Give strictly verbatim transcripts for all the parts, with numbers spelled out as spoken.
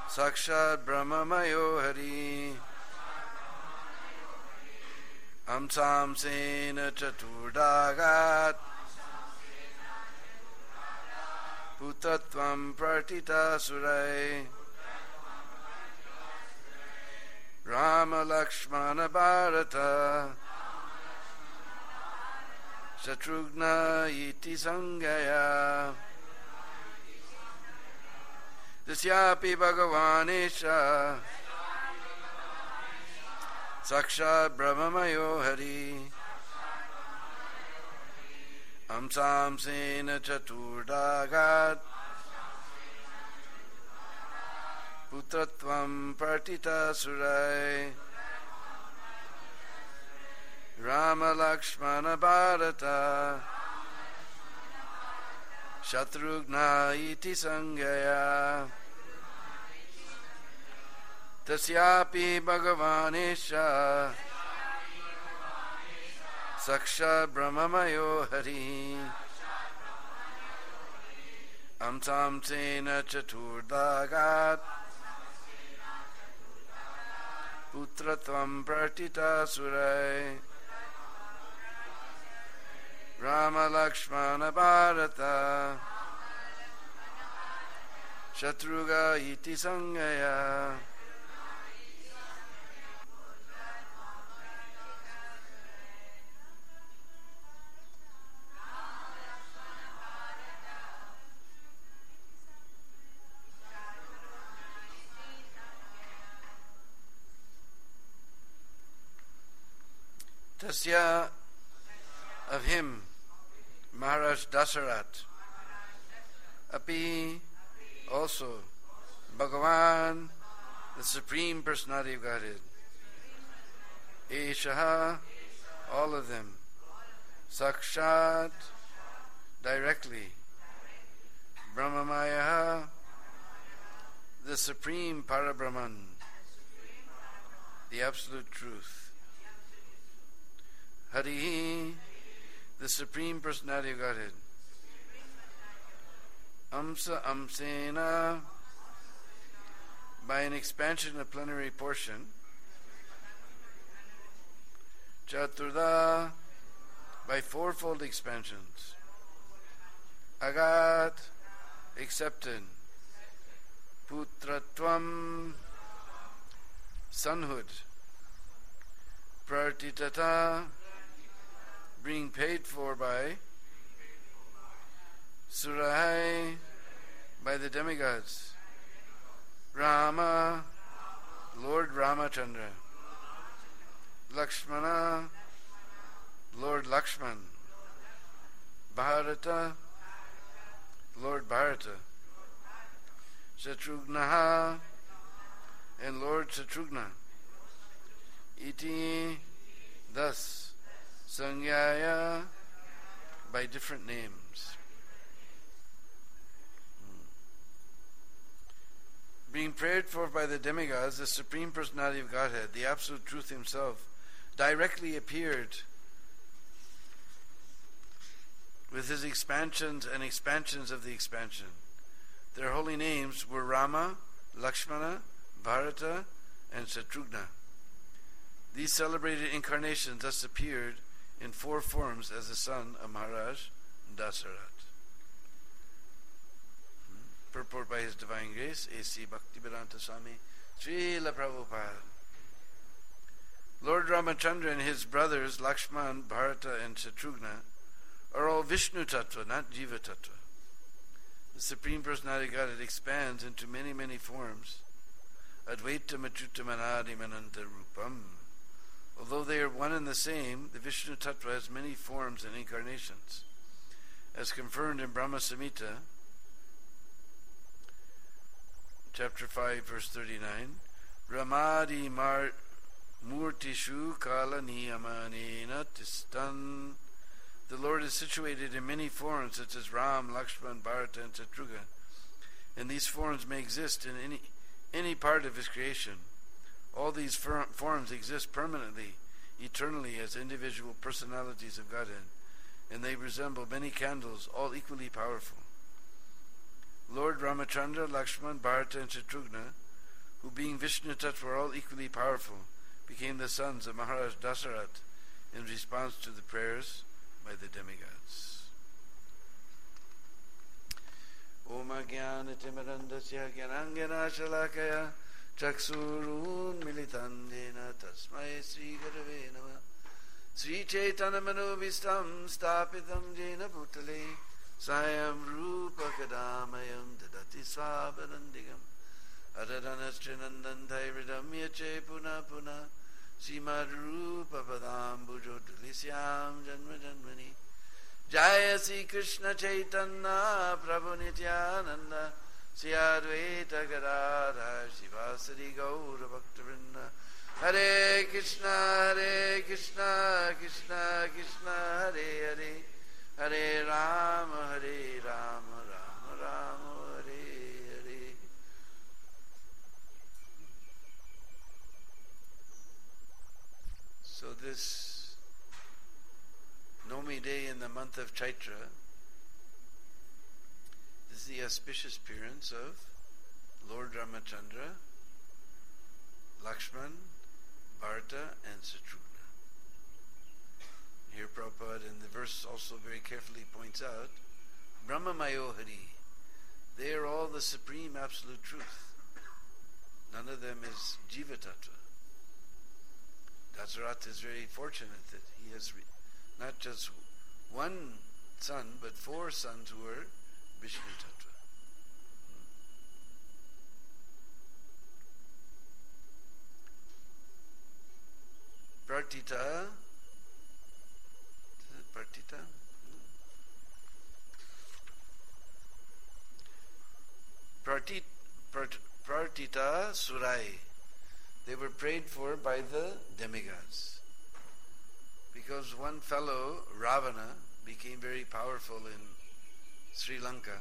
Sakshat Brahmamayo Hari Amsam Sena Chaturdagat Putatvam Partita Surai Rama Lakshmana Bharata Shatrugna Iti Sangaya Dasyapi Bhagavanesha Sakshat Brahmamayo Hari Amsam Sena Chaturdagat Putratvam Partita Surai Rama Lakshmana Bharata Shatrugna Iti Sangaya Tasyapi Bhagavanesha Sakshat Brahmamayo Hari Amsam Sena Chaturdagat Putratvam Partita Surai Rama Lakshmana Bharata Shatruga Iti Sangaya Tasya, of him, Maharaj Dasarat, Api, also, Bhagavan, the Supreme Personality of Godhead, Eshaha, all of them, Sakshat, directly, Brahmamaya, the Supreme Parabrahman, the Absolute Truth, Hari, the Supreme Personality of Godhead, Amsa Amsena, by an expansion of plenary portion, Chaturda, by fourfold expansions, Agat, accepted, Putratvam, sonhood, Pratitata, being paid for by Surai, by the demigods, Rama, Lord Ramachandra, Lakshmana, Lord Lakshman, Bharata, Lord Bharata, Shatrugnaha, and Lord Shatrugna, Iti, thus, Sangyaya, by different names. Hmm. Being prayed for by the demigods, the Supreme Personality of Godhead, the Absolute Truth Himself, directly appeared with His expansions and expansions of the expansion. Their holy names were Rama, Lakshmana, Bharata, and Shatrugna. These celebrated incarnations thus appeared in four forms as the son of Maharaj Dasarat. Hmm. Purport by His Divine Grace, A C Bhaktivedanta Swami Srila Prabhupada. Lord Ramachandra and his brothers Lakshman, Bharata, and Shatrugna are all Vishnu Tattva, not Jiva Tattva. The Supreme Personality of Godhead expands into many, many forms. Advaita Machuta Manadi Mananta Rupam. Although they are one and the same, the Vishnu Tattva has many forms and incarnations. As confirmed in Brahma Samhita, chapter five, verse thirty-nine, Ramadi Mar Murtishu Kala Niyamanena Tistan. The Lord is situated in many forms, such as Ram, Lakshman, Bharata, and Shatrugna. And these forms may exist in any, any part of His creation. All these forms exist permanently, eternally, as individual personalities of Godhead, and they resemble many candles, all equally powerful. Lord Ramachandra, Lakshman, Bharata, and Shatrugna who being Vishnu Tattva were all equally powerful, became the sons of Maharaj Dasarat in response to the prayers by the demigods. Om Agyan Timirandasya Gyanangena Shalakaya Chaksurun Militandena Tasmai Sri Gurave Namah Sri Chaitanya Manobhistam Stapitam Jena Bhutale Sayam Rupa Kadamayam Dadati Swabarandigam Adadanastrинандан Dhairidam Yache Puna Puna Srimad Rupa Padam Bhujo Tulisyam Janma Janmani Jaya Sri Krishna Chaitanya Prabhu Nityananda Sri Advaita Gadadhar Srivasadi Gaura Bhaktivinoda Hare Krishna Hare Krishna Krishna Krishna Hare Hare Hare Rama Hare Rama Rama Rama Hare Hare. So this Nomi day in the month of Chaitra, this is the auspicious appearance of Lord Ramachandra, Lakshman, Bharata and Shatrugna. Here Prabhupada in the verse also very carefully points out, Brahma Mayo Hari, they are all the supreme absolute truth. None of them is Jiva Tattva. Dasarat is very fortunate that he has re- not just one son, but four sons who were Vishnu Tattva. Pratita, is it Pratita? Pratit, Prat, Pratita Surai. They were prayed for by the demigods. Because one fellow, Ravana, became very powerful in Sri Lanka,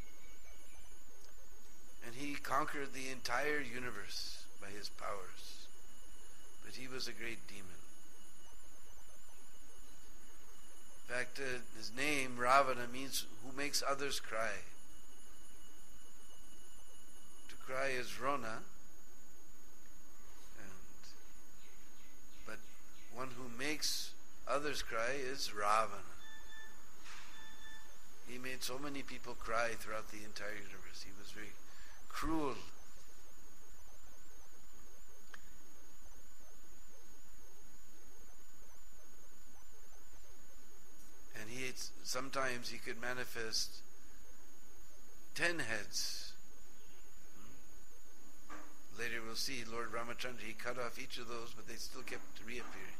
and he conquered the entire universe by his powers. But he was a great demon. In fact, uh, his name, Ravana, means who makes others cry. To cry is Rona, and but one who makes others cry is Ravana. He made so many people cry throughout the entire universe. He was very cruel. And he sometimes he could manifest ten heads. Later we'll see Lord Ramachandra, he cut off each of those, but they still kept reappearing.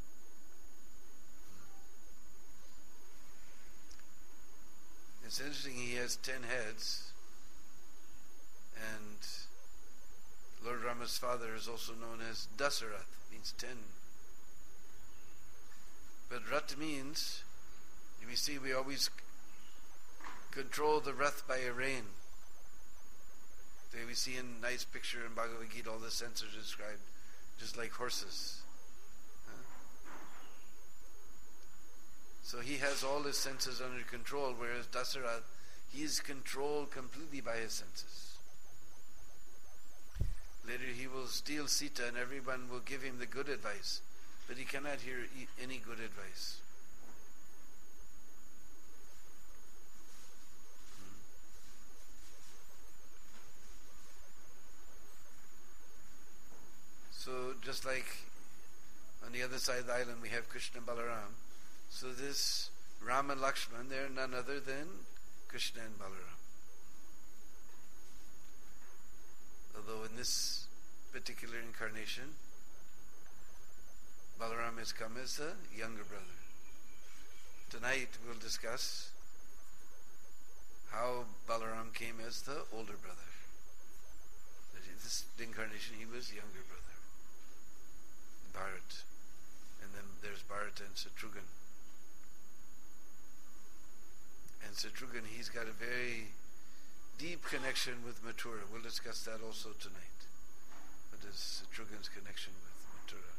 It's interesting, he has ten heads, and Lord Rama's father is also known as Dasarat, means ten. But Rat means, you see, we always control the Rath by a rein. So we see in nice picture in Bhagavad Gita, all the senses are described just like horses. Huh? So he has all his senses under control, whereas Dasarat, he is controlled completely by his senses. Later he will steal Sita and everyone will give him the good advice, but he cannot hear any good advice. So just like on the other side of the island we have Krishna and Balaram, so this Ram and Lakshman, they are none other than Krishna and Balaram. Although in this particular incarnation, Balaram has come as the younger brother. Tonight we'll discuss how Balaram came as the older brother. This incarnation he was younger brother. Bharat. And then there's Bharata and Shatrugna. And Shatrugna, he's got a very deep connection with Mathura. We'll discuss that also tonight. What is Shatrugna's connection with Mathura?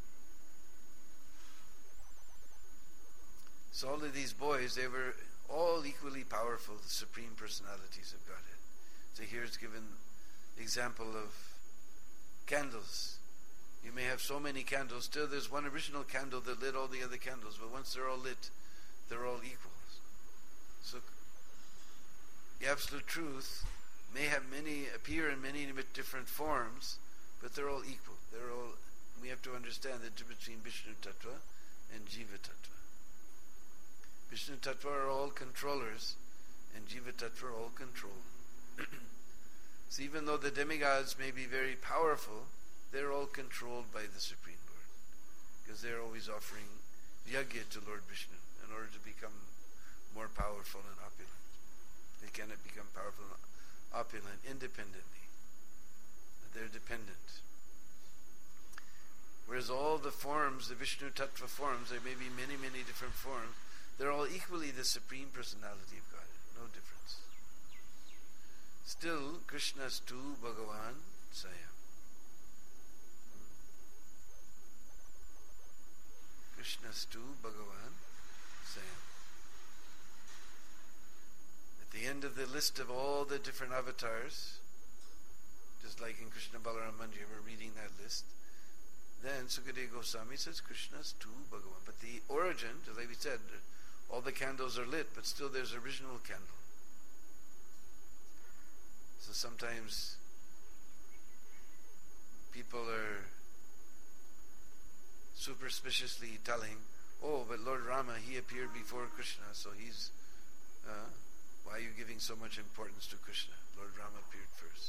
So all of these boys, they were all equally powerful, the supreme personalities of Godhead. So here it's given the example of candles. You may have so many candles, still there's one original candle that lit all the other candles, but once they're all lit, they're all equal. So the absolute truth may have many, appear in many different forms, but they're all equal. They're all, we have to understand the difference between Vishnu Tattva and Jiva Tattva. Vishnu Tattva are all controllers, and Jiva Tattva are all control. So even though the demigods may be very powerful, they're all controlled by the Supreme Lord, because they're always offering yajna to Lord Vishnu in order to become more powerful and opulent. They cannot become powerful and opulent independently. They're dependent. Whereas all the forms, the Vishnu Tattva forms, there may be many, many different forms, they're all equally the Supreme Personality of God. No difference. Still, Krishna's tu Bhagavan Sayam. Krishna's tu Bhagavan Sayam. At the end of the list of all the different avatars, just like in Krishna Balaram Mandir, we're reading that list, then Sukadeva Goswami says Krishna's tu Bhagavan. But the origin, just like we said, all the candles are lit, but still there's original candle. So sometimes people are superstitiously telling, oh, but Lord Rama, he appeared before Krishna, so he's, uh, why are you giving so much importance to Krishna? Lord Rama appeared first.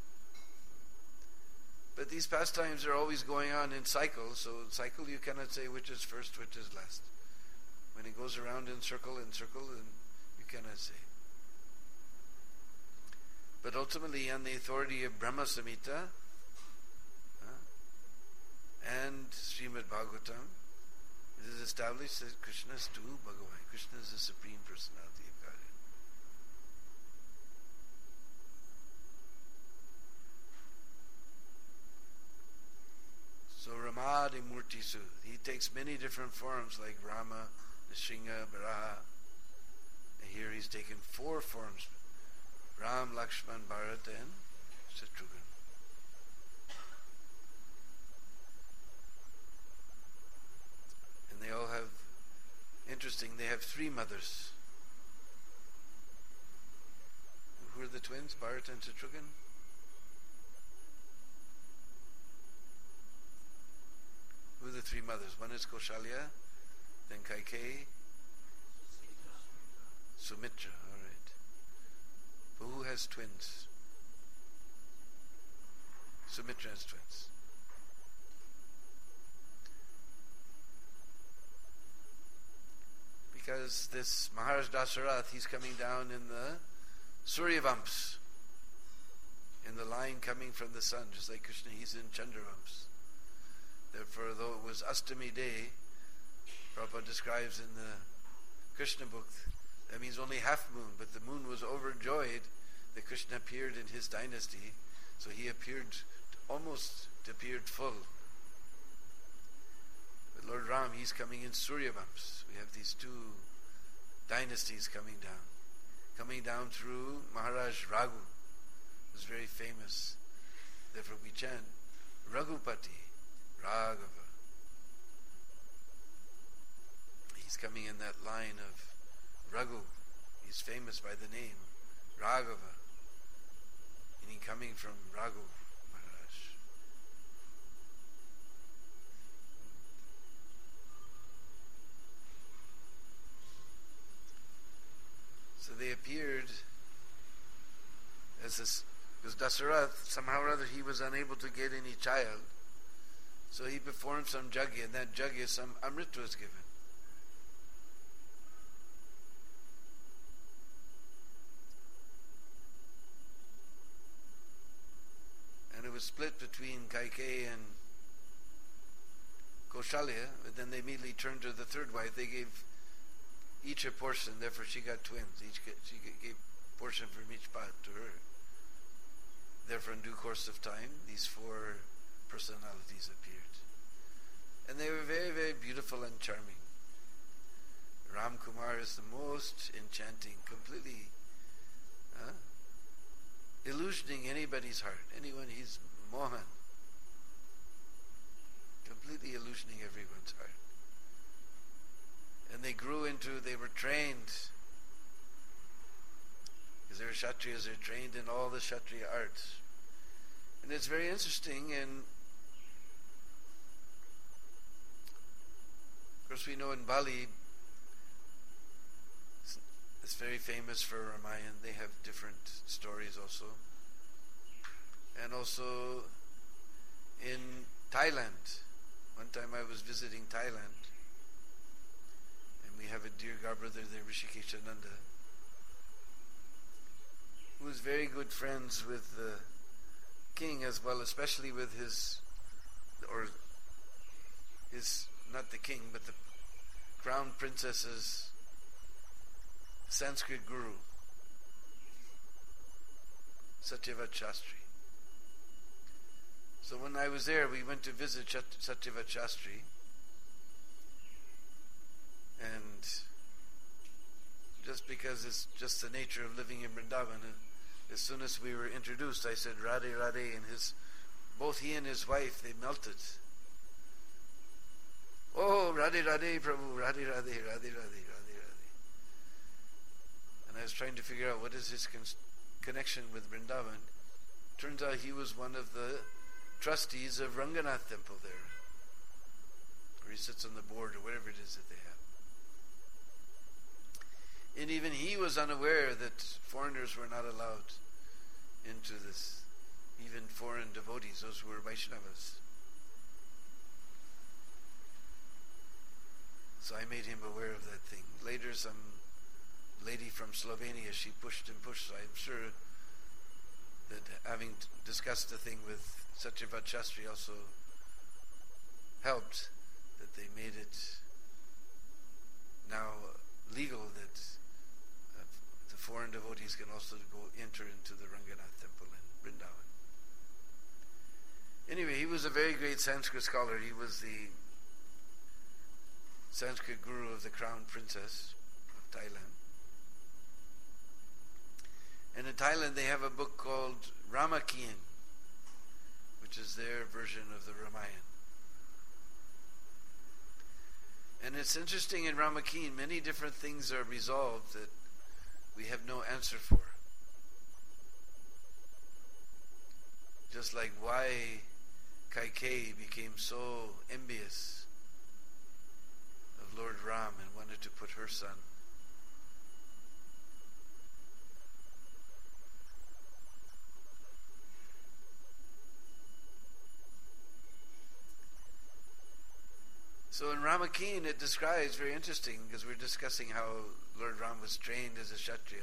But these pastimes are always going on in cycles, so in cycle you cannot say which is first, which is last. When it goes around in circle and circle, then you cannot say. But ultimately, on the authority of Brahma Samhita uh, and Srimad Bhagavatam, it is established that Krishna is tu Bhagavan. Krishna is the Supreme Personality of Godhead. So Ramadi Murtisu, he takes many different forms like Rama, Nrsimha, Varaha. And here he's taken four forms: Ram, Lakshman, Bharat, and Shatrughan. And they all have, interesting, they have three mothers. Who are the twins, Bharat and Shatrughan? Who are the three mothers? One is Kaushalya, then Kaikeyi, Sumitra, all right. But who has twins? Sumitra has twins. Because this Maharaj Dasarath, he's coming down in the Suryavamsa, in the line coming from the sun, just like Krishna, he's in Chandravamsa. Therefore, though it was Astami day, Prabhupada describes in the Krishna book, that means only half moon, but the moon was overjoyed that Krishna appeared in his dynasty, so he appeared, almost appeared full. But Lord Ram, he's coming in Suryavamsa. We have these two dynasties coming down. Coming down through Maharaj Raghu, who's very famous. Therefore we chant Raghupati, Raghava. He's coming in that line of Raghu. He's famous by the name Raghava. Meaning coming from Raghu Maharaj. So they appeared as this, because Dasarath, somehow or other, he was unable to get any child. So he performed some yajna, and that yajna, some amrit was given. And it was split between Kaikeyi and Kaushalya, but then they immediately turned to the third wife. They gave each a portion, therefore she got twins. Each get, she gave a portion from each pot to her. Therefore, in due course of time, these four personalities appeared. And they were very, very beautiful and charming. Ram Kumar is the most enchanting, completely uh, illusioning anybody's heart. Anyone, he's Mohan. completely illusioning everyone's heart. And they grew into, they were trained, because they were Kshatriyas, they're trained in all the Kshatriya arts. And it's very interesting, and of course we know in Bali, it's, it's very famous for Ramayana. They have different stories also. And also in Thailand, one time I was visiting Thailand, and we have a dear godbrother there, Rishikeshananda, who is very good friends with the king as well, especially with his, or his, not the king, but the crown princess's Sanskrit guru, Satyavat Shastri. So when I was there, we went to visit Satyavat Shastri, and just because it's just the nature of living in Vrindavan, as soon as we were introduced, I said, Radhe, Radhe, and his, both he and his wife, they melted. Oh, Radhe, Radhe, Prabhu, Radhe, Radhe, Radhe, Radhe, Radhe, Radhe. And I was trying to figure out what is his con- connection with Vrindavan. Turns out he was one of the trustees of Ranganath temple there, or he sits on the board, or whatever it is that they have. And even he was unaware that foreigners were not allowed into this, even foreign devotees, those who were Vaishnavas. So I made him aware of that thing. Later some lady from Slovenia, she pushed and pushed, so I'm sure that having t- discussed the thing with Satyavat Shastri also helped, that they made it now legal that uh, the foreign devotees can also go enter into the Ranganath temple in Vrindavan. Anyway, he was a very great Sanskrit scholar. He was the Sanskrit guru of the crown princess of Thailand. And in Thailand they have a book called Ramakien, which is their version of the Ramayana. And it's interesting in Ramakien, many different things are resolved that we have no answer for. Just like why Kaikeyi became so envious of Lord Ram and wanted to put her son. So in Ramakien it describes, very interesting, because we're discussing how Lord Ram was trained as a Kshatriya.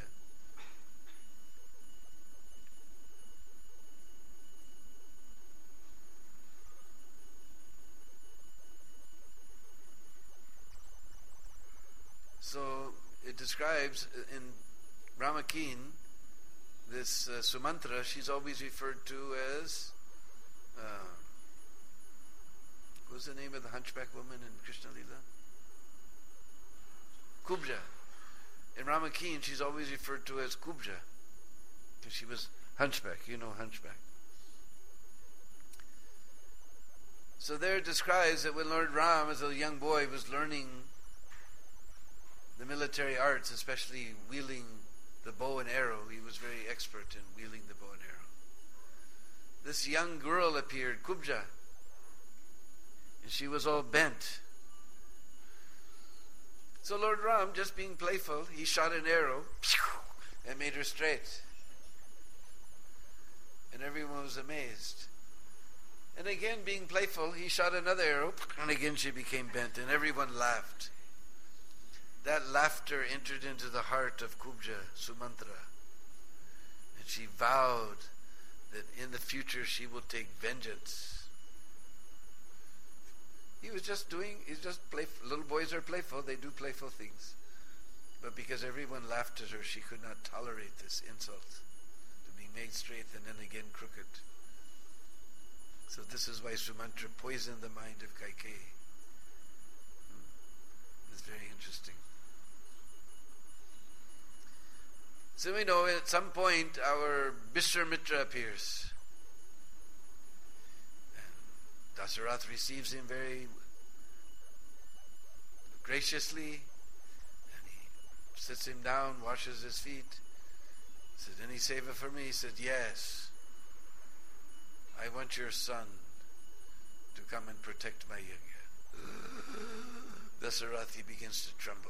So it describes in Ramakien this uh, Sumantra, she's always referred to as uh, what was the name of the hunchback woman in Krishna Lila? Kubja. In Ramakien, she's always referred to as Kubja, because she was hunchback. You know hunchback. So there it describes that when Lord Ram, as a young boy, was learning the military arts, especially wielding the bow and arrow, he was very expert in wielding the bow and arrow. This young girl appeared, Kubja, and she was all bent. So Lord Ram, just being playful, he shot an arrow and made her straight. And everyone was amazed. And again, being playful, he shot another arrow, and again she became bent, and everyone laughed. That laughter entered into the heart of Kubja, Sumantra, and she vowed that in the future she will take vengeance. He was just doing, he's just playful. Little boys are playful, they do playful things. But because everyone laughed at her, she could not tolerate this insult, to be made straight and then again crooked. So this is why Sumantra poisoned the mind of Kaikeyi. Hmm. It's very interesting. So we know at some point our Bishra Mitra appears. And Dasarath receives him very graciously, and he sits him down, washes his feet. He said, "Any seva for me?" He said, "Yes. I want your son to come and protect my yajna." Dasarath, he begins to tremble.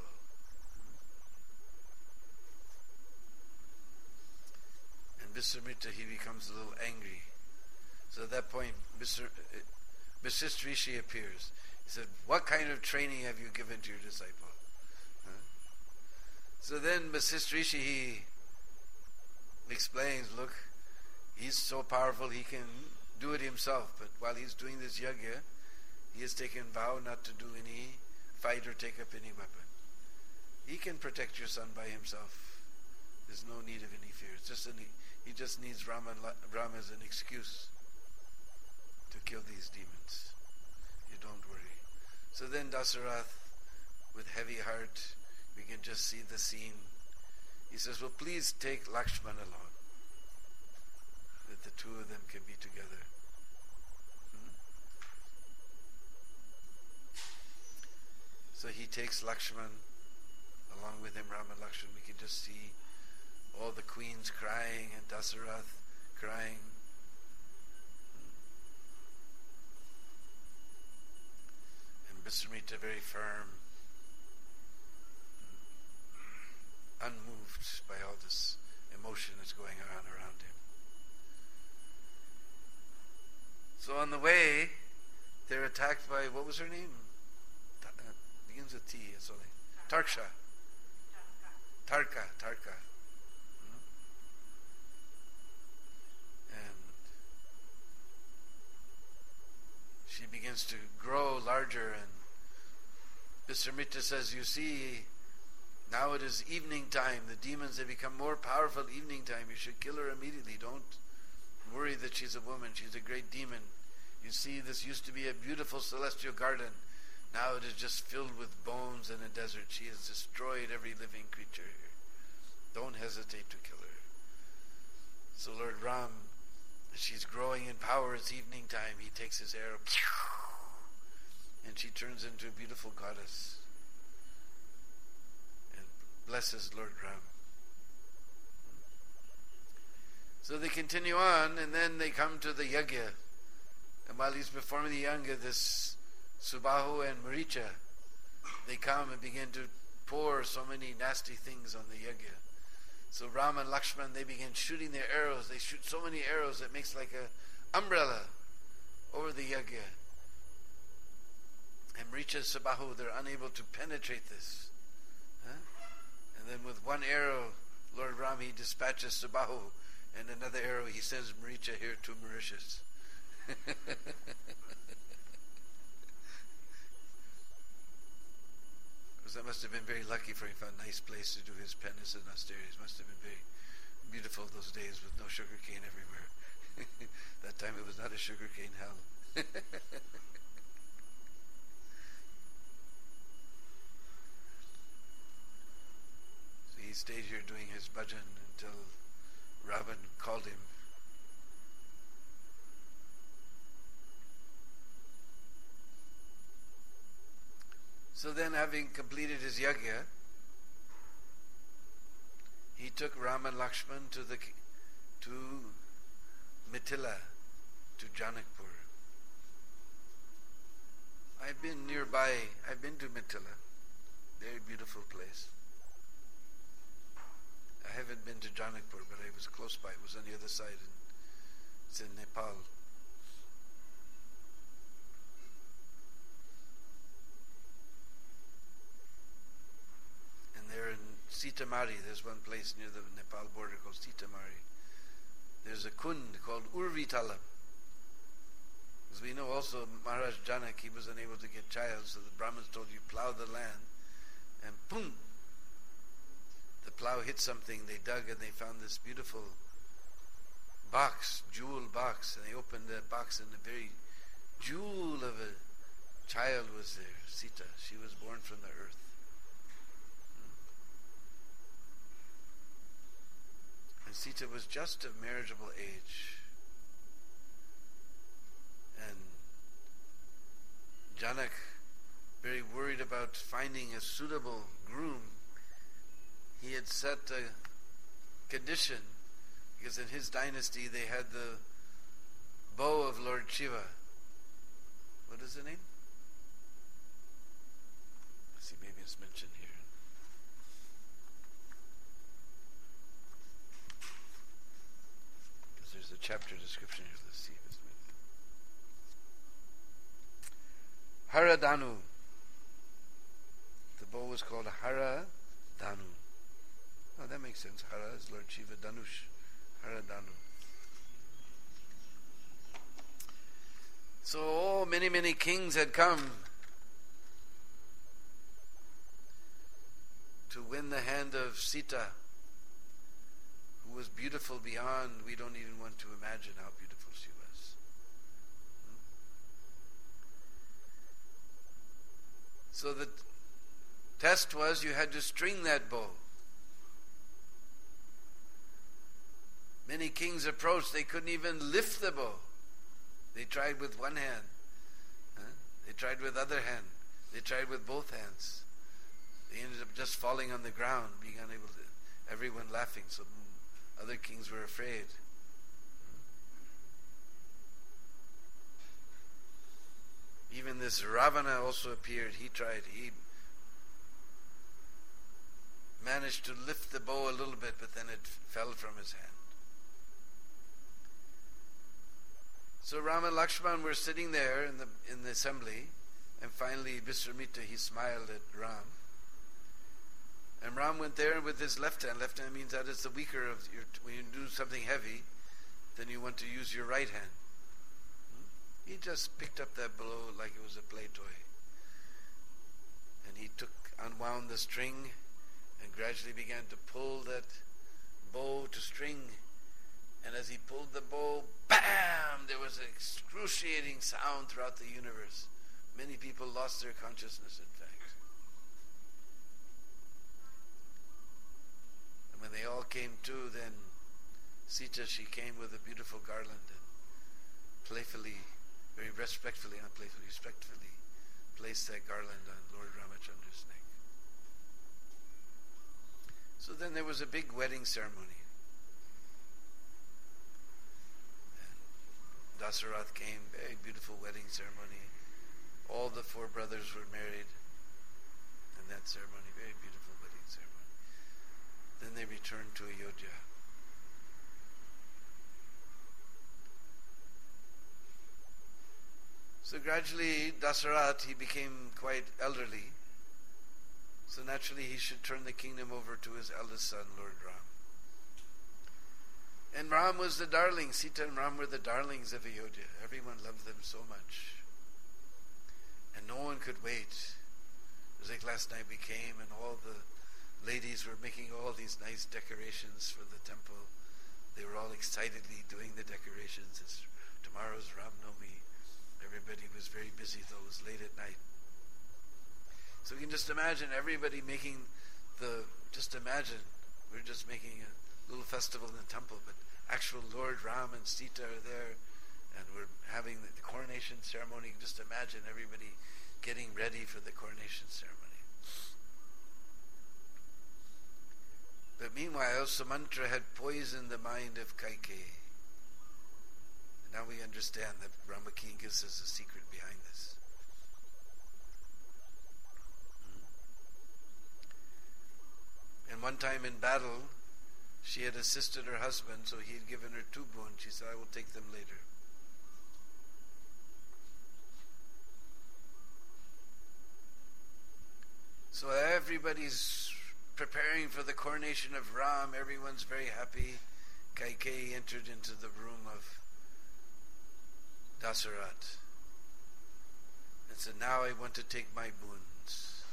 And Visvamitra, he becomes a little angry. So at that point, Vasishtha Rishi appears. He said, "What kind of training have you given to your disciple?" Huh? So then Vasishtha Rishi, he explains, look, he's so powerful he can do it himself, but while he's doing this yajna, he has taken vow not to do any fight or take up any weapon. He can protect your son by himself. There's no need of any fear. It's just an, he just needs Rama, Rama as an excuse to kill these demons. You don't worry. So then Dasarath, with heavy heart, we can just see the scene. He says, "Well, please take Lakshman along, that the two of them can be together." Hmm? So he takes Lakshman, along with him Rama and Lakshman. We can just see all the queens crying and Dasarath crying. And Visvamitra very firm, unmoved by all this emotion that's going on around him. So on the way, they're attacked by, what was her name? Ta- uh, begins with T, it's only Tarksha. Tarka, Tarka. Hmm? And she begins to grow larger, and Visvamitra says, "You see, now it is evening time. The demons have become more powerful evening time. You should kill her immediately. Don't worry that she's a woman. She's a great demon. You see, this used to be a beautiful celestial garden. Now it is just filled with bones and a desert. She has destroyed every living creature here. Don't hesitate to kill her." So Lord Ram, she's growing in power. It's evening time. He takes his arrow, and she turns into a beautiful goddess and blesses Lord Ram. So they continue on, and then they come to the yajna. And while he's performing the yajna, this Subahu and Maricha, they come and begin to pour so many nasty things on the yajna. So Ram and Lakshman, they begin shooting their arrows. They shoot so many arrows that makes like a umbrella over the yajna. And Maricha and Subahu, they're unable to penetrate this. Huh? And then with one arrow, Lord Ram, he dispatches Subahu, and another arrow, he sends Maricha here to Mauritius. Because that must have been very lucky for him. He found a nice place to do his penance and austerities. Must have been very beautiful those days with no sugar cane everywhere. That time it was not a sugar cane hell. So he stayed here doing his bhajan until Ravan called him. So then, having completed his yajna, he took Ram and Lakshman to the to Mithila, to Janakpur. I've been nearby. I've been to Mithila. Very beautiful place. I haven't been to Janakpur, but I was close by. It was on the other side. And it's in Nepal. There in Sitamari, there's one place near the Nepal border called Sitamari. There's a kund called Urvitalam. As we know also, Maharaj Janak, he was unable to get child, so the Brahmins told you, plow the land, and boom! The plow hit something, they dug and they found this beautiful box, jewel box, and they opened the box and a very jewel of a child was there, Sita. She was born from the earth. Sita was just of marriageable age, and Janak, very worried about finding a suitable groom, he had set a condition, because in his dynasty they had the bow of Lord Shiva. What is the name? Let's see, maybe it's mentioned here. Because there's a chapter description here. Let's see if it's mentioned. Haradanu. The bow was called Haradanu. Oh, that makes sense. Hara is Lord Shiva, Danush. Haradanu. So oh, many, many kings had come to win the hand of Sita, who was beautiful beyond, we don't even want to imagine how beautiful she was. Hmm? So the test was you had to string that bow. Many kings approached, they couldn't even lift the bow. They tried with one hand. Huh? They tried with other hand. They tried with both hands. They ended up just falling on the ground, being unable to, everyone laughing, so other kings were afraid. Even this Ravana also appeared. He tried. He managed to lift the bow a little bit, but then it fell from his hand. So Rama and Lakshman were sitting there in the in the assembly, and finally Visramita, he smiled at Ram. And Ram went there with his left hand. Left hand means that it's the weaker of your, when you do something heavy, then you want to use your right hand. He just picked up that blow like it was a play toy. And he took, unwound the string, and gradually began to pull that bow to string. And as he pulled the bow, bam! There was an excruciating sound throughout the universe. Many people lost their consciousness, in fact. And when they all came to, then Sita, she came with a beautiful garland and playfully, very respectfully, not playfully, respectfully, placed that garland on Lord Ramachandra's neck. So then there was a big wedding ceremony. Dasarath came, very beautiful wedding ceremony. All the four brothers were married in that ceremony, very beautiful wedding ceremony. Then they returned to Ayodhya. So gradually Dasarath, he became quite elderly. So naturally he should turn the kingdom over to his eldest son, Lord Ram. And Ram was the darling. Sita and Ram were the darlings of Ayodhya. Everyone loved them so much. And no one could wait. It was like last night we came and all the ladies were making all these nice decorations for the temple. They were all excitedly doing the decorations. It's tomorrow's Ram Navami. Everybody was very busy, though it was late at night. So you can just imagine everybody making the, just imagine, we're just making a little festival in the temple, but actual Lord Ram and Sita are there, and we're having the, the coronation ceremony. Just imagine everybody getting ready for the coronation ceremony. But meanwhile, Sumantra had poisoned the mind of Kaikeyi. And now we understand that Brahma-King gives us a secret behind this. And one time in battle, she had assisted her husband, so he had given her two boons. She said, I will take them later. So everybody's preparing for the coronation of Ram. Everyone's very happy. Kaikeyi entered into the room of Dasarath and said, now I want to take my boons.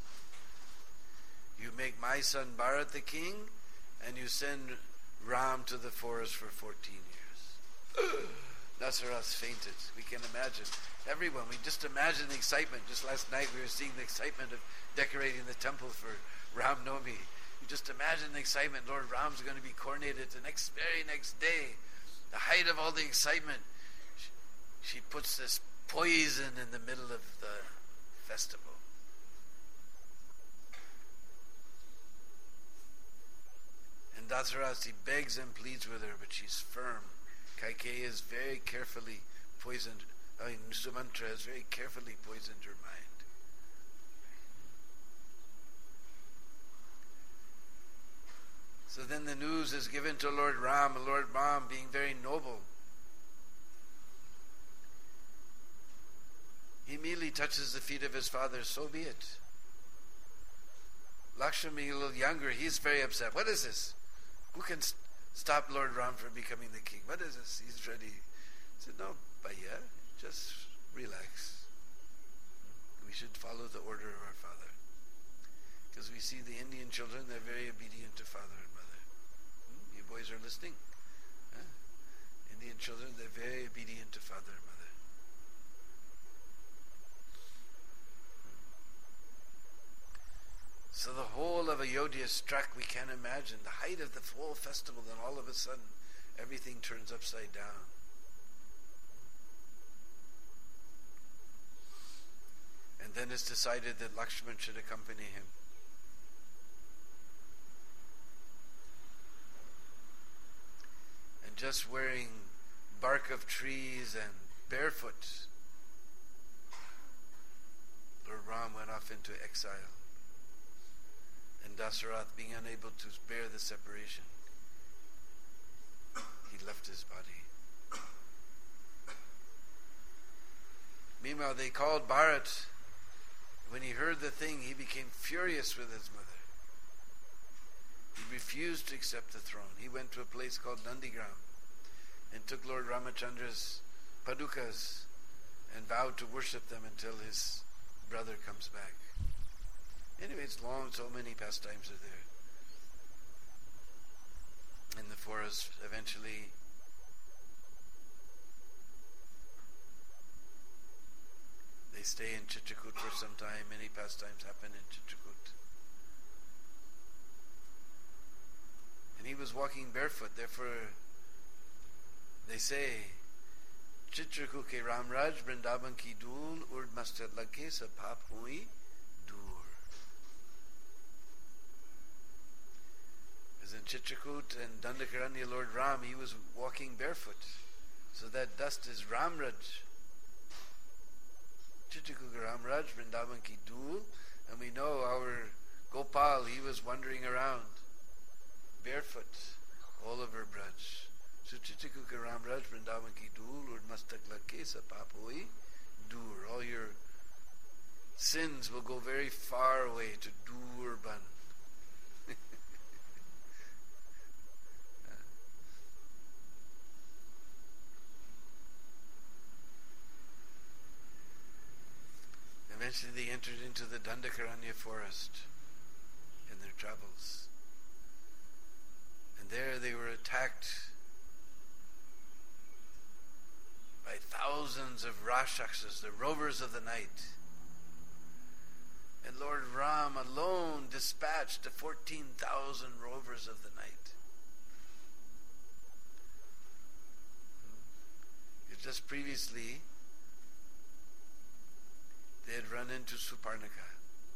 You make my son Bharat the king, and you send Ram to the forest for fourteen years. Dasarath fainted. We can imagine. Everyone, we just imagine the excitement. Just last night we were seeing the excitement of decorating the temple for Ram Navami. You just imagine the excitement. Lord Ram's going to be coronated the next very next day. The height of all the excitement. She, she puts this poison in the middle of the festival. And Dasarasi begs and pleads with her, but she's firm. Kaikeyi is very carefully poisoned. I mean, Sumantra has very carefully poisoned her mind. So then the news is given to Lord Ram, and Lord Ram, being very noble, he immediately touches the feet of his father. So be it. Lakshman, being a little younger, he's very upset. What is this? Who can st- stop Lord Ram from becoming the king? What is this? He's ready. He said, no, Bhaiya, just relax. We should follow the order of our father. Because we see the Indian children, they're very obedient to father and mother. Hmm? You boys are listening? Huh? Indian children, they're very obedient to father and mother. So the whole of Ayodhya is struck. We can't imagine the height of the whole festival, then all of a sudden everything turns upside down. And then it's decided that Lakshman should accompany him. And just wearing bark of trees and barefoot, Lord Ram went off into exile. And Dasarath, being unable to bear the separation, he left his body. Meanwhile, they called Bharat. When he heard the thing, he became furious with his mother. He refused to accept the throne. He went to a place called Nandigram and took Lord Ramachandra's padukas and vowed to worship them until his brother comes back. Anyway, it's long, so many pastimes are there. In the forest, eventually, they stay in Chitrakoot for some time. Many pastimes happen in Chitrakoot. And he was walking barefoot, therefore they say, Chitrakoot ke Ramraj Vrindavan ki dool urd mastat lage sa pap hui dur. As in Chitrakoot and Dandakaranya, Lord Ram, he was walking barefoot. So that dust is Ramraj. Chitrakoot ke Ramraj Vrindavan ki dool. And we know our Gopal, he was wandering around barefoot all over Braj. So Chitrakoot ke Ramraj Vrindavan ki dool urd mastak lage sa pap hui dur. All your sins will go very far away to Durban. Eventually they entered into the Dandakaranya forest in their travels. And there they were attacked by thousands of Rakshasas, the rovers of the night. And Lord Ram alone dispatched the fourteen thousand rovers of the night. Just previously, they had run into Suparnika.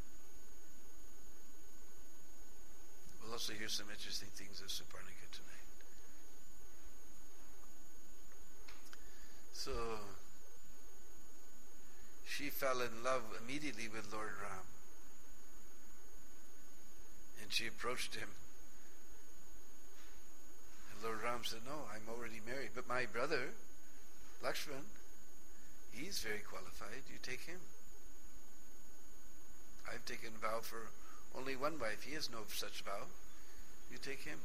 We'll also hear some interesting things of Suparnika tonight. So, she fell in love immediately with Lord Ram. And she approached him. And Lord Ram said, no, I'm already married. But my brother, Lakshman, he's very qualified. You take him. I've taken a vow for only one wife. He has no such vow. You take him.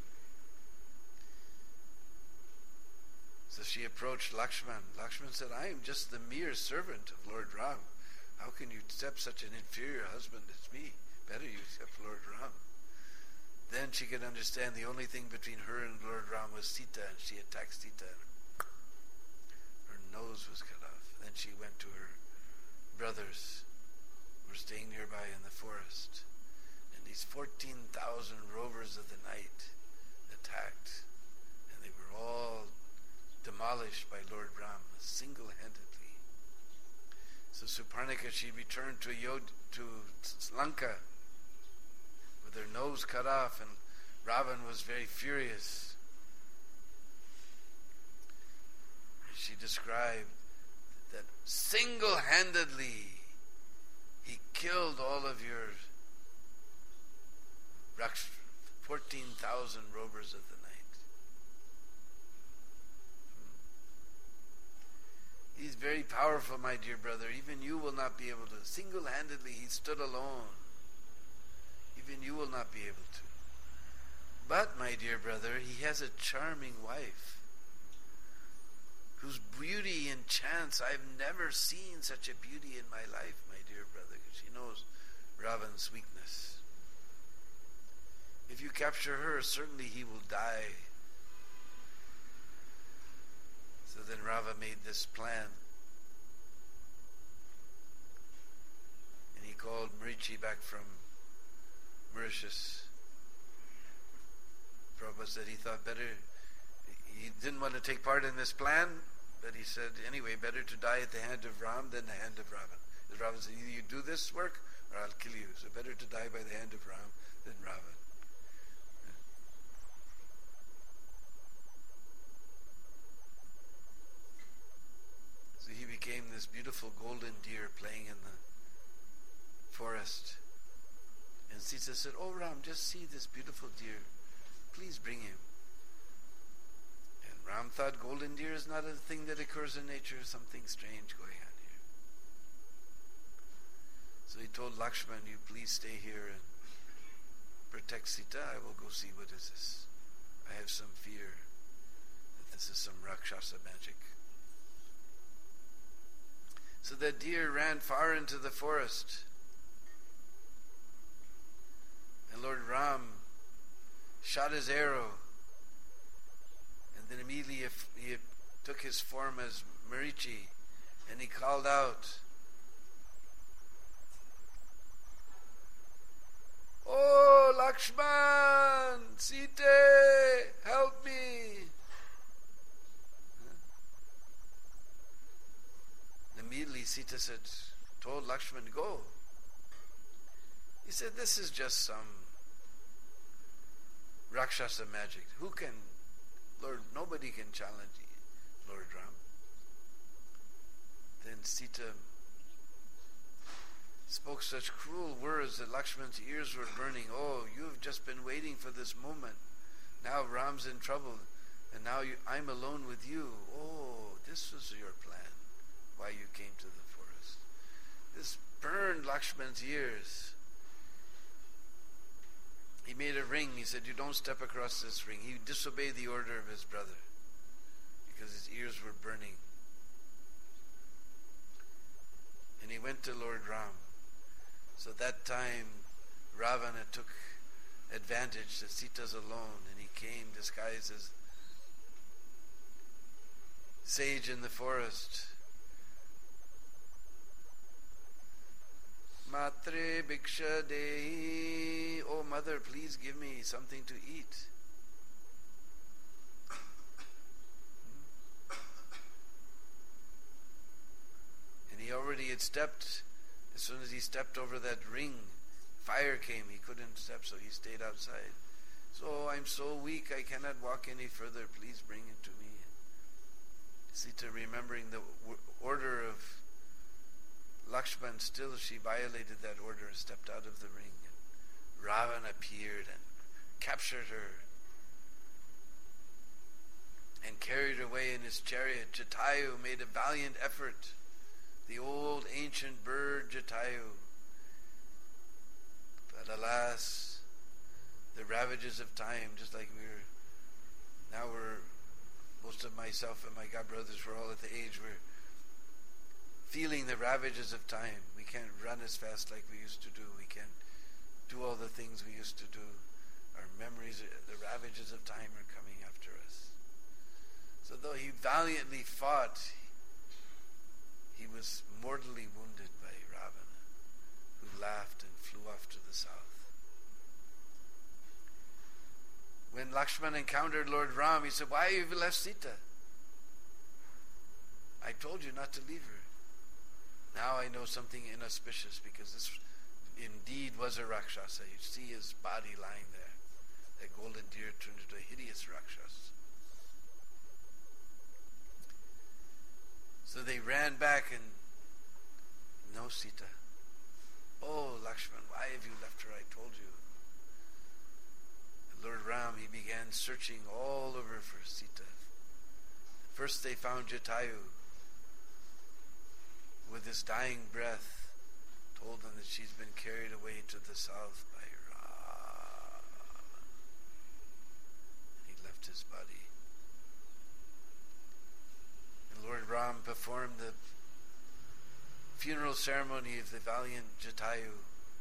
So she approached Lakshman. Lakshman said, I am just the mere servant of Lord Ram. How can you accept such an inferior husband as me? Better you accept Lord Ram. Then she could understand the only thing between her and Lord Ram was Sita, and she attacked Sita. Her nose was cut off. Then she went to her brothers who were staying nearby in the forest. And these fourteen thousand rovers of the night attacked. And they were all demolished by Lord Ram single-handedly. Suparnika, she returned to Yod to Lanka with her nose cut off, and Ravan was very furious. She described that single-handedly he killed all of your fourteen thousand rovers of the night. He's very powerful, my dear brother. Even you will not be able to. Single-handedly, he stood alone. Even you will not be able to. But, my dear brother, he has a charming wife whose beauty enchants. I've never seen such a beauty in my life, my dear brother, because she knows Ravan's weakness. If you capture her, certainly he will die. So then Rava made this plan. And he called Marichi back from Mauritius. Prabhupada said he thought better, he didn't want to take part in this plan, but he said, anyway, better to die at the hand of Ram than the hand of Ravan. Because Ravan said, either you do this work or I'll kill you. So better to die by the hand of Ram than Ravan. So he became this beautiful golden deer playing in the forest. And Sita said, oh Ram, just see this beautiful deer. Please bring him. And Ram thought golden deer is not a thing that occurs in nature, something strange going on here. So he told Lakshman, you please stay here and protect Sita. I will go see what is this. I have some fear that this is some Rakshasa magic. So that deer ran far into the forest. And Lord Ram shot his arrow, and then immediately he took his form as Marichi, and he called out, oh Lakshman, Sita, help me. And immediately Sita said, told Lakshman, go. He said, this is just some Rakshasa magic. Who can, Lord, nobody can challenge Lord Ram. Then Sita spoke such cruel words that Lakshman's ears were burning. Oh, you've just been waiting for this moment. Now Ram's in trouble, and now you, I'm alone with you. Oh, this was your plan, why you came to the forest. This burned Lakshman's ears. He made a ring. He said, you don't step across this ring. He disobeyed the order of his brother because his ears were burning. And he went to Lord Ram. So that time Ravana took advantage that Sita's alone, and he came disguised as sage in the forest. Matre Bhiksha Dehi, oh mother, please give me something to eat. And he already had stepped. As soon as he stepped over that ring, fire came. He couldn't step, so he stayed outside. So I'm so weak, I cannot walk any further. Please bring it to me. Sita, remembering the order of Lakshman, still she violated that order, stepped out of the ring. And Ravan appeared and captured her and carried her away in his chariot. Jatayu made a valiant effort. The old ancient bird Jatayu. But alas, the ravages of time, just like we were, now we're, most of myself and my god brothers were all at the age where feeling the ravages of time. We can't run as fast like we used to do. We can't do all the things we used to do. Our memories, the ravages of time are coming after us. So though he valiantly fought, he was mortally wounded by Ravana, who laughed and flew off to the south. When Lakshman encountered Lord Ram, he said, why have you left Sita? I told you not to leave her. now I know something inauspicious, because this indeed was a Rakshasa. You see his body lying there. That golden deer turned into a hideous Rakshasa. So they ran back and, no Sita. Oh, Lakshman, why have you left her? I told you. And Lord Ram, he began searching all over for Sita. First they found Jatayu. With his dying breath, told them that she's been carried away to the south by Ram. He left his body. And Lord Ram performed the funeral ceremony of the valiant Jatayu.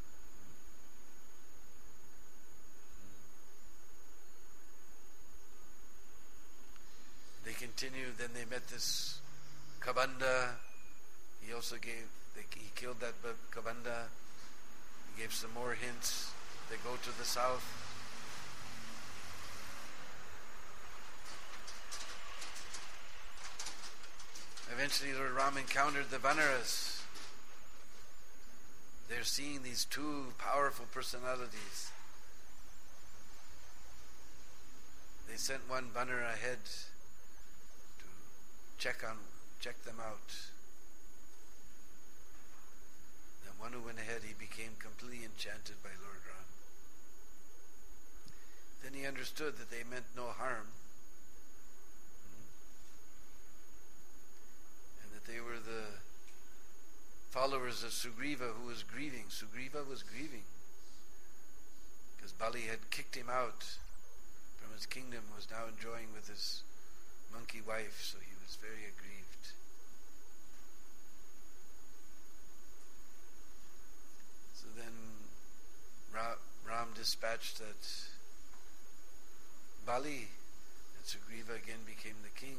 They continued, then they met this Kabanda. He also gave, they, he killed that Kabanda. He gave some more hints. They go to the south. Eventually Lord Ram encountered the Vanaras. They're seeing these two powerful personalities. They sent one Vanara ahead to check on, check them out. Then one who went ahead, he became completely enchanted by Lord Ram. Then he understood that they meant no harm, and that they were the followers of Sugriva, who was grieving. Sugriva was grieving because Bali had kicked him out from his kingdom, was now enjoying with his monkey wife, so he was very aggrieved. So then Ra- Ram dispatched that Bali, and Sugriva again became the king.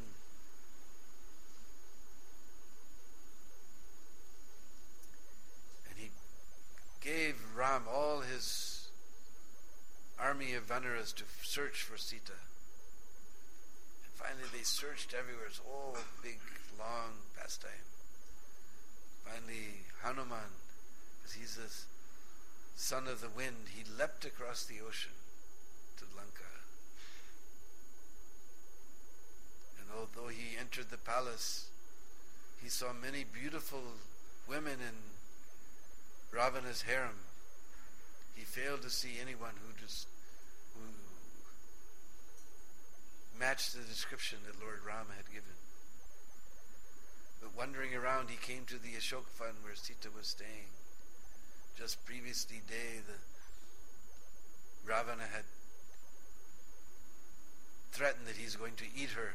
And he gave Ram all his army of Vanaras to search for Sita. And finally they searched everywhere. It's all big, long pastime. Finally Hanuman, because he's the son of the wind, he leapt across the ocean to Lanka. And although he entered the palace, he saw many beautiful women in Ravana's harem. He failed to see anyone who just who matched the description that Lord Ram had given. But wandering around, he came to the Ashok Fund where Sita was staying. Just previously day, the Ravana had threatened that he's going to eat her,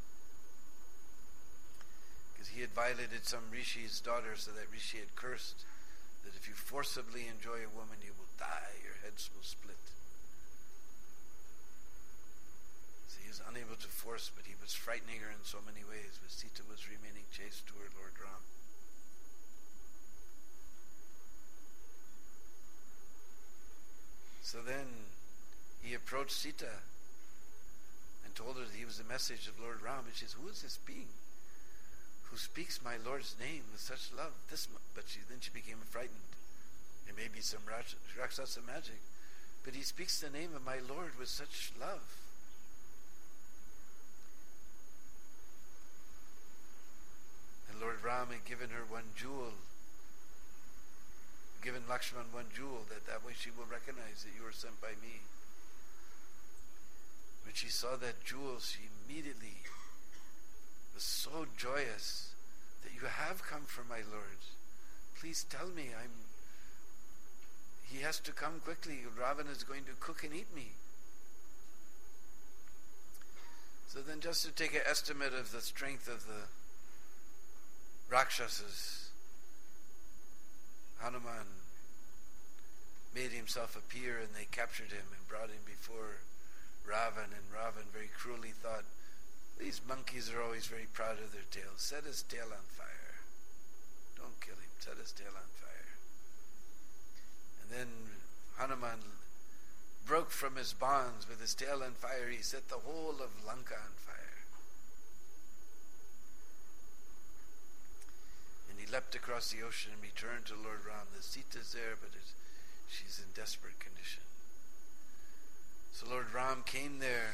because he had violated some Rishi's daughter, so that Rishi had cursed that if you forcibly enjoy a woman, you will die, your heads will split. So he was unable to force, but he was frightening her in so many ways, but Sita was remaining chaste to her Lord Ram. So then he approached Sita and told her that he was the message of Lord Ram. And she says, who is this being who speaks my Lord's name with such love? This, but she then she became frightened. It may be some Rakshasa magic, but he speaks the name of my Lord with such love. And Lord Ram had given her one jewel, given Lakshman one jewel, that that way she will recognize that you were sent by me. When she saw that jewel, she immediately was so joyous that you have come from my Lord. Please tell me, I'm he has to come quickly. Ravana is going to cook and eat me. So then, just to take an estimate of the strength of the Rakshasas, Hanuman made himself appear, and they captured him and brought him before Ravan, and Ravan very cruelly thought, these monkeys are always very proud of their tails. Set his tail on fire. Don't kill him. Set his tail on fire. And then Hanuman broke from his bonds with his tail on fire. He set the whole of Lanka on fire. And he leapt across the ocean and returned to Lord Ram. The Sita is there, but it's, she's in desperate condition. So Lord Ram came there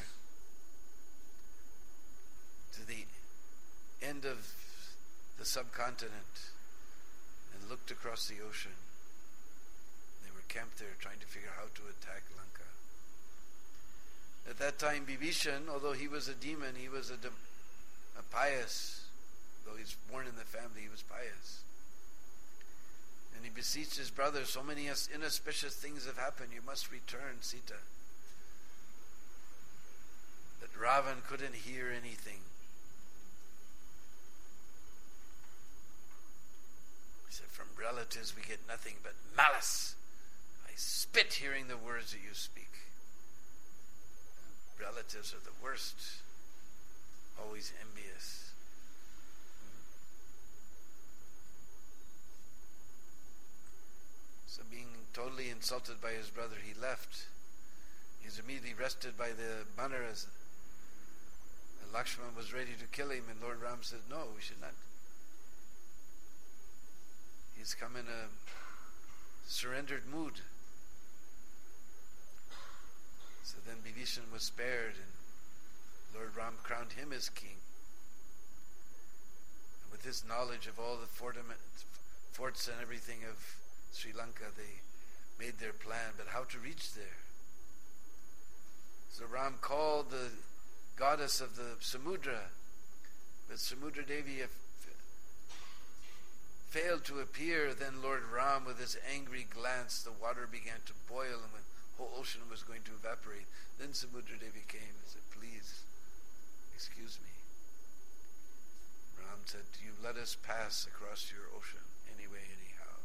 to the end of the subcontinent and looked across the ocean. They were camped there trying to figure out how to attack Lanka. At that time, Bibhishan, although he was a demon, he was a, de- a pious, though he's born in the family, he was pious. And he beseeched his brother, so many inauspicious things have happened, you must return, Sita. But Ravan couldn't hear anything. He said, from relatives we get nothing but malice. I spit hearing the words that you speak. And relatives are the worst, always envious. So being totally insulted by his brother, he left. He was immediately arrested by the Banaras. And Lakshman was ready to kill him, and Lord Ram said, no, we should not. He's come in a surrendered mood. So then Bibhishan was spared, and Lord Ram crowned him as king. And with his knowledge of all the forts and everything of Sri Lanka, they made their plan, but how to reach there. So Ram called the goddess of the Samudra, but Samudra Devi failed to appear. Then Lord Ram, with his angry glance, the water began to boil and the whole ocean was going to evaporate. Then Samudra Devi came and said, please, excuse me. Ram said, you let us pass across your ocean anyway, anyhow.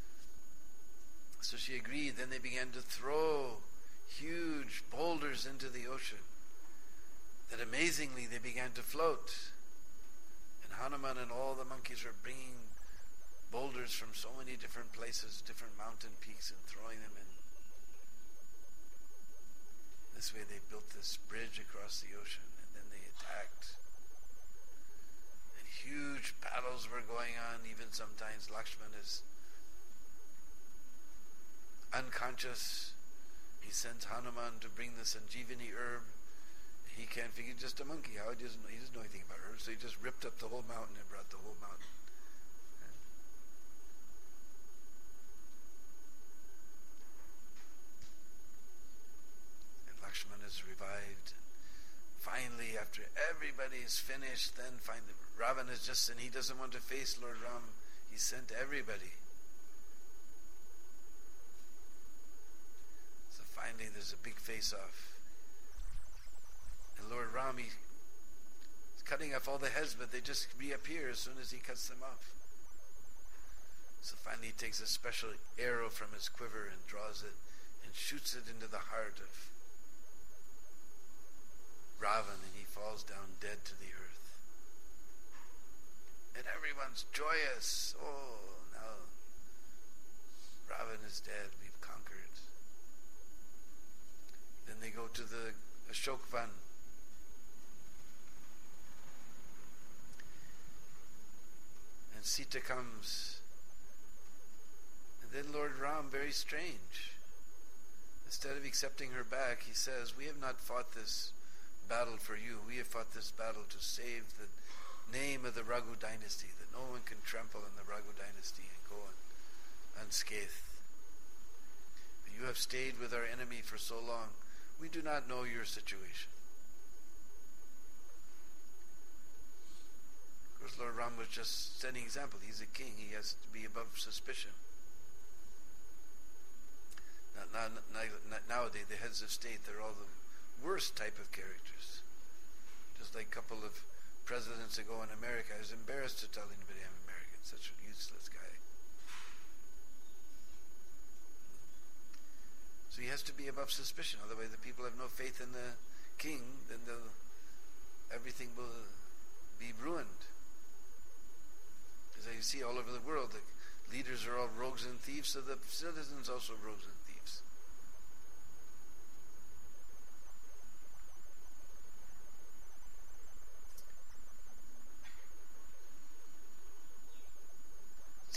So she agreed. Then they began to throw huge boulders into the ocean, that amazingly they began to float. And Hanuman and all the monkeys were bringing boulders from so many different places, different mountain peaks, and throwing them in. This way they built this bridge across the ocean, and then they attacked. And huge battles were going on. Even sometimes Lakshman is unconscious. He sends Hanuman to bring the Sanjeevani herb. He can't figure, just a monkey. How he doesn't, he doesn't know anything about herbs, so he just ripped up the whole mountain and brought the whole mountain. And Lakshman is revived. Finally, after everybody is finished, then find Ravan is just, and he doesn't want to face Lord Ram. He sent everybody. Finally, there's a big face-off. And Lord Ram, he's cutting off all the heads, but they just reappear as soon as he cuts them off. So finally he takes a special arrow from his quiver and draws it and shoots it into the heart of Ravan, and he falls down dead to the earth. And everyone's joyous. Oh, now Ravan is dead. We've conquered. Then they go to the Ashokvan. And Sita comes. And then Lord Ram, very strange. Instead of accepting her back, he says, we have not fought this battle for you. We have fought this battle to save the name of the Raghu dynasty, that no one can trample in the Raghu dynasty and go unscathed. You have stayed with our enemy for so long. We do not know your situation. Of course, Lord Ram was just setting example. He's a king. He has to be above suspicion. Now, now, now, nowadays, the heads of state, they're all the worst type of characters. Just like a couple of presidents ago in America. I was embarrassed to tell anybody I'm American. Such a useless guy. So he has to be above suspicion. Otherwise, the people have no faith in the king, then everything will be ruined. As you see all over the world, the leaders are all rogues and thieves, so the citizens also rogues and thieves.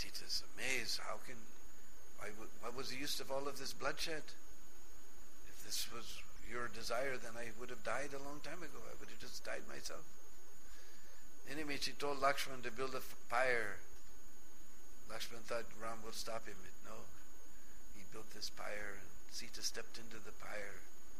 Sita's amazed. How can, why, what was the use of all of this bloodshed? If this was your desire, then I would have died a long time ago. I would have just died myself. Anyway, she told Lakshman to build a pyre. Lakshman thought Ram would stop him. No. He built this pyre, and Sita stepped into the pyre.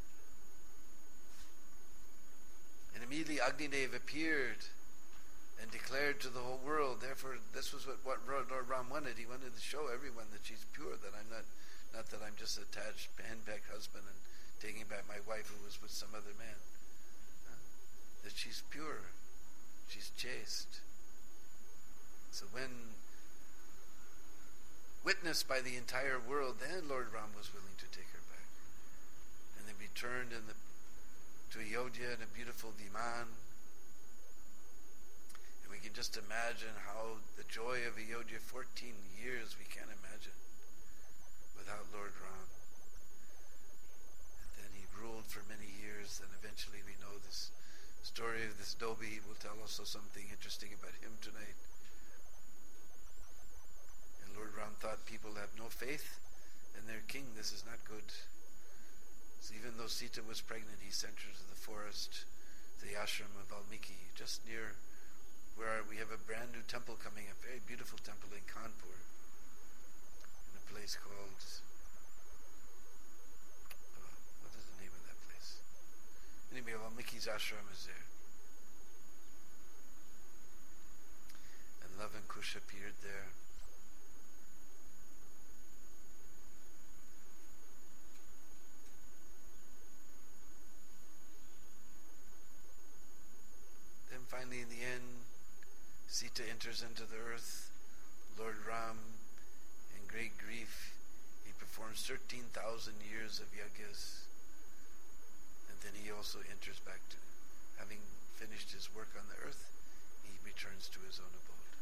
And immediately Agnidev appeared and declared to the whole world. Therefore, this was what, what Lord Ram wanted. He wanted to show everyone that she's pure, that I'm not, not that I'm just attached, handpicked husband and taking back my wife who was with some other man. Uh, that she's pure. She's chaste. So when witnessed by the entire world, then Lord Ram was willing to take her back. And they returned in the, to Ayodhya in a beautiful Viman. And we can just imagine how the joy of Ayodhya, fourteen years we can't imagine without Lord Ram. And then he ruled for many years, and eventually we know this story of this Dobi. Will tell also something interesting about him tonight. And Lord Ram thought people have no faith in their king. This is not good. So even though Sita was pregnant, he sent her to the forest, to the ashram of Valmiki, just near where we have a brand new temple coming, a very beautiful temple in Kanpur, in a place called, oh, what is the name of that place? Anyway, Valmiki's ashram is there. And Love and Kush appeared there. Then finally in the end, Sita enters into the earth. Lord Ram, in great grief, he performs thirteen thousand years of yagyas. And then he also enters back to, having finished his work on the earth, he returns to his own abode.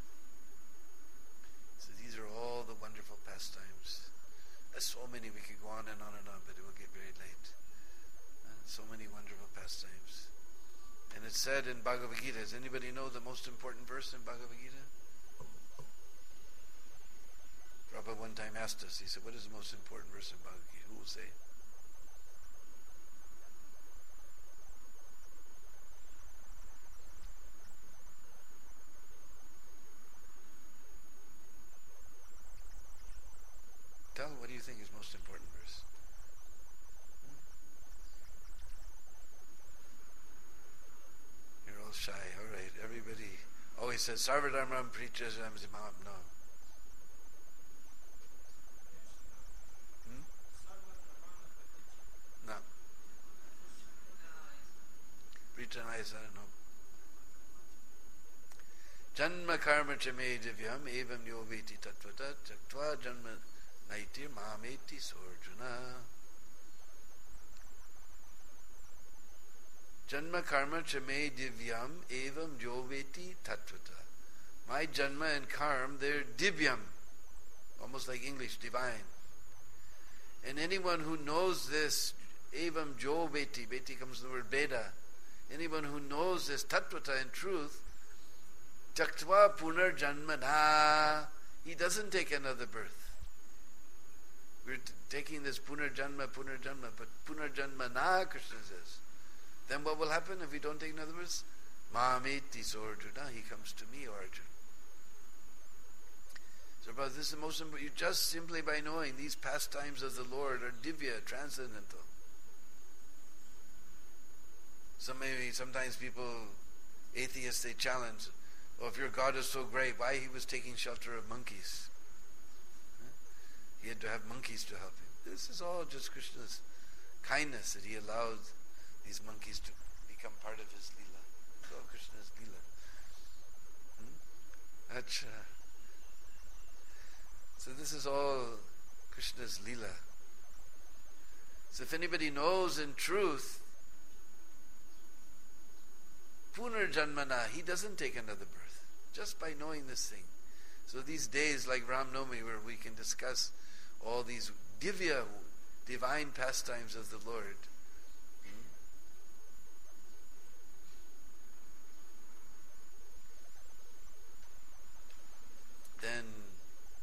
So these are all the wonderful pastimes. There's so many, we could go on and on and on, but it will get very late. Uh, so many wonderful pastimes. And it's said in Bhagavad Gita. Does anybody know the most important verse in Bhagavad Gita? Prabhupada one time asked us, he said, what is the most important verse in Bhagavad Gita? Who will say? Tell, what do you think is most important verse? You're all shy. All right, everybody. Oh, he says, Sarvadharmam Prichasam Zimam. No. Hmm? No. Prichanaya Sara, no. Janma karma chame divyam evam yoveti tatvata chaktva janma naitir mameti sorjuna. Janma karma chame divyam evam joveti tatvata. My janma and karma, they're divyam, almost like English, divine. And anyone who knows this, evam joveti, beti comes from the word Veda. Anyone who knows this tatvata in truth, Jaktva punar janmana, he doesn't take another birth. We're t- taking this punar janma, punar janma, but punar janmana, Krishna says. Then what will happen if we don't take another birth? Mameti so Arjuna, he comes to me, O Arjuna. So, brothers, this is the most important. You just simply by knowing these pastimes of the Lord are divya, transcendental. Some maybe sometimes people, atheists, they challenge, oh, if your God is so great, why he was taking shelter of monkeys? Huh? He had to have monkeys to help him. This is all just Krishna's kindness that he allowed these monkeys to become part of his lila. It's all Krishna's lila. Hmm? Acha. So this is all Krishna's lila. So if anybody knows in truth, punar janmana, he doesn't take another birth, just by knowing this thing. So these days like Ram Navami, where we can discuss all these divya, divine pastimes of the Lord. Hmm? Then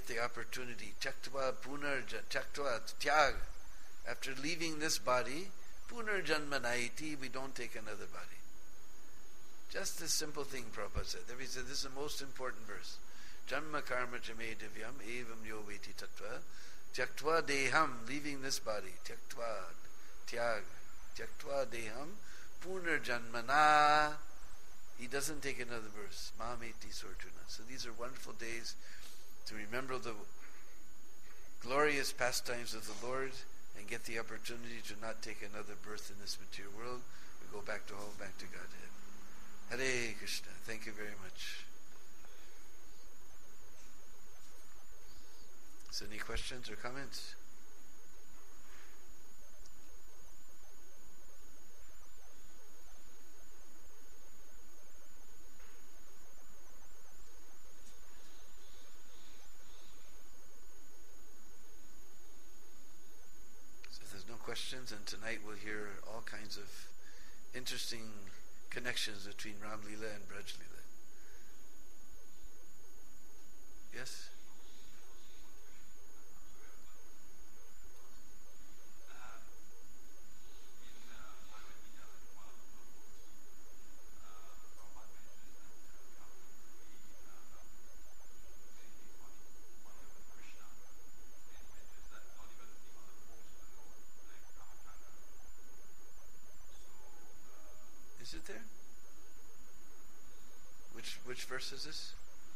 get the opportunity. Tyaktva punarja, tyaktva tyag. After leaving this body, punarjanmanaiti, we don't take another body. Just this simple thing Prabhupada said. He said this is the most important verse. Janma karma chame divyam evam yo veti tattva tyaktva deham, leaving this body. Tyaktva, tyag, tyaktva deham punarjanmana. He doesn't take another verse. Mameti sorjuna. So these are wonderful days to remember the glorious pastimes of the Lord and get the opportunity to not take another birth in this material world. We go back to home, back to Godhead. Hare Krishna. Thank you very much. So any questions or comments? Questions, and tonight we'll hear all kinds of interesting connections between Ram Leela and Braj Leela. Yes? Is it there? Which which verse is this?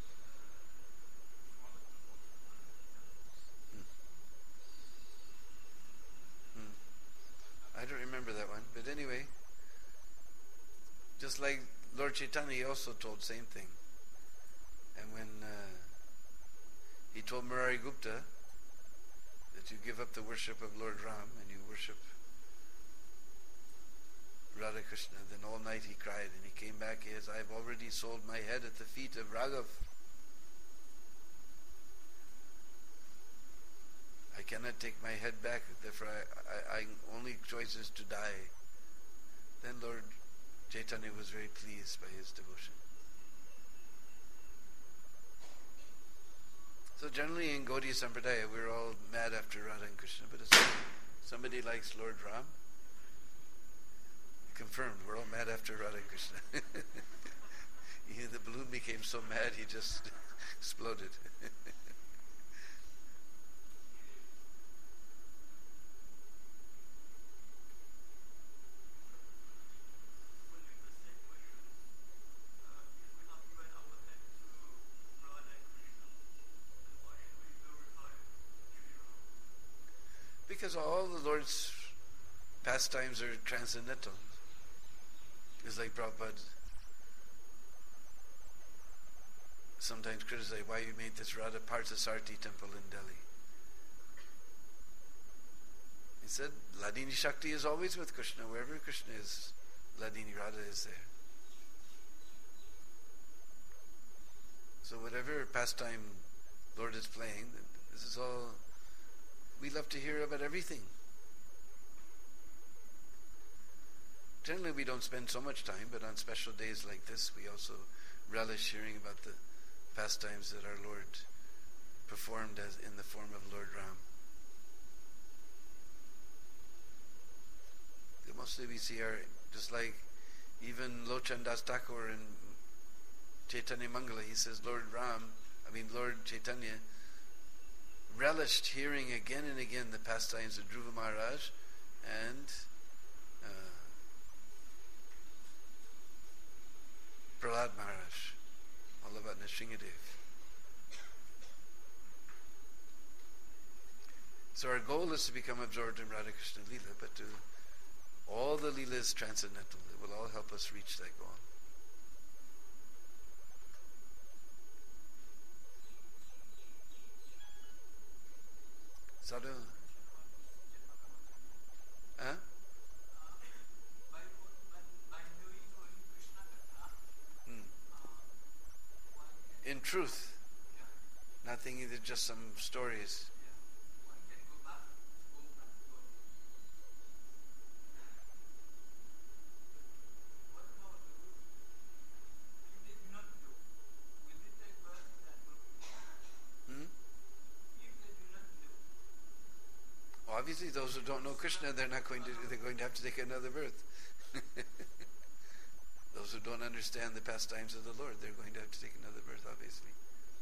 Hmm. Hmm. I don't remember that one, but anyway, just like Lord Chaitanya, he also told same thing. And when uh, he told Murari Gupta that you give up the worship of Lord Ram and you worship Radha Krishna, then all night he cried, and he came back, he says, I've already sold my head at the feet of Raghav. I cannot take my head back, therefore I, I, I only choice is to die. Then Lord Chaitanya was very pleased by his devotion. So generally in Gaudiya Sampradaya, we're all mad after Radha and Krishna, but if somebody likes Lord Ram, confirmed, we're all mad after Radha and Krishna. he, the balloon became so mad he just exploded. Because all the Lord's pastimes are transcendental. It's like Prabhupada sometimes criticize why you made this Radha Parthasarthi temple in Delhi. He said, Ladini Shakti is always with Krishna. Wherever Krishna is, Ladini Radha is there. So whatever pastime Lord is playing, this is all, we love to hear about everything. Generally we don't spend so much time, but on special days like this we also relish hearing about the pastimes that our Lord performed as in the form of Lord Ram. Mostly we see our, just like even Lochan Das Thakur in Chaitanya Mangala, he says Lord Ram, I mean Lord Chaitanya relished hearing again and again the pastimes of Dhruva Maharaj and uh, Prahlad Maharaj, all about Nrsingadev. So our goal is to become absorbed in Radha Krishna Leela, but to all the Leela is transcendental. It will all help us reach that goal. Sadhu? Huh? Hmm. In truth, nothing either, just some stories. obviously those who don't know Krishna, they're not going to, they're going to have to take another birth. Those who don't understand the pastimes of the Lord, they're going to have to take another birth, obviously.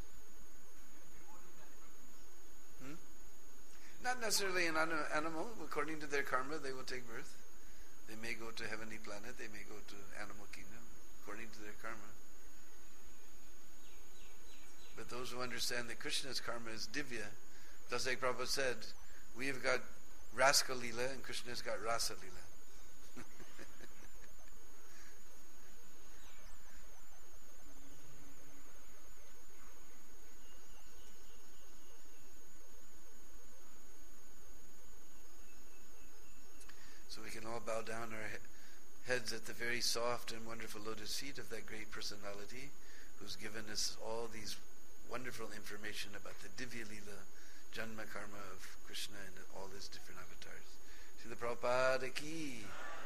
Hmm? Not necessarily an animal. According to their karma, they will take birth. They may go to heavenly planet, they may go to animal kingdom, according to their karma. But those who understand that Krishna's karma is divya, just like Prabhupada said, we have got Raska Leela and Krishna's got Rasa Leela. So we can all bow down our he- heads at the very soft and wonderful lotus feet of that great personality who's given us all these wonderful information about the Divya Leela, Janma Karma of Krishna and all his different avatars. Srila Prabhupada ki